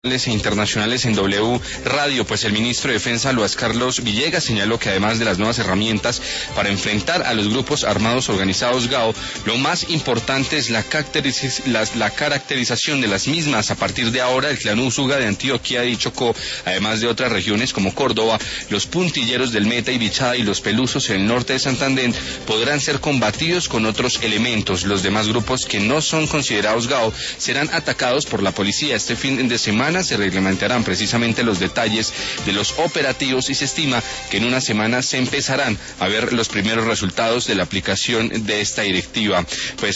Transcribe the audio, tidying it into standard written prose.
E internacionales en W Radio, pues el ministro de Defensa, Luis Carlos Villegas, señaló que además de las nuevas herramientas para enfrentar a los grupos armados organizados GAO, lo más importante es la caracterización de las mismas. A partir de ahora, el clan Úsuga de Antioquia y Chocó, además de otras regiones como Córdoba, los puntilleros del Meta y Bichada y los Pelusos en el norte de Santander podrán ser combatidos con otros elementos. Los demás grupos que no son considerados GAO serán atacados por la policía. Este fin de semana se reglamentarán precisamente los detalles de los operativos y se estima que en una semana se empezarán a ver los primeros resultados de la aplicación de esta directiva. Pues